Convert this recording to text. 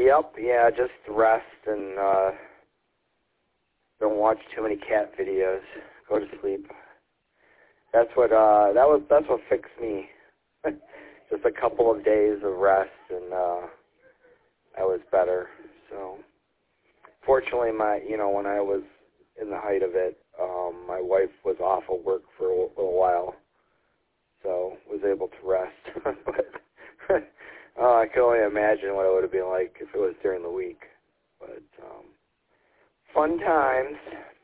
Yep, yeah, just rest and don't watch too many cat videos. Go to sleep. That's what fixed me. Just a couple of days of rest, and I was better. So, fortunately, when I was in the height of it, my wife was off of work for a little while, so was able to rest. But I can only imagine what it would have been like if it was during the week. But fun times.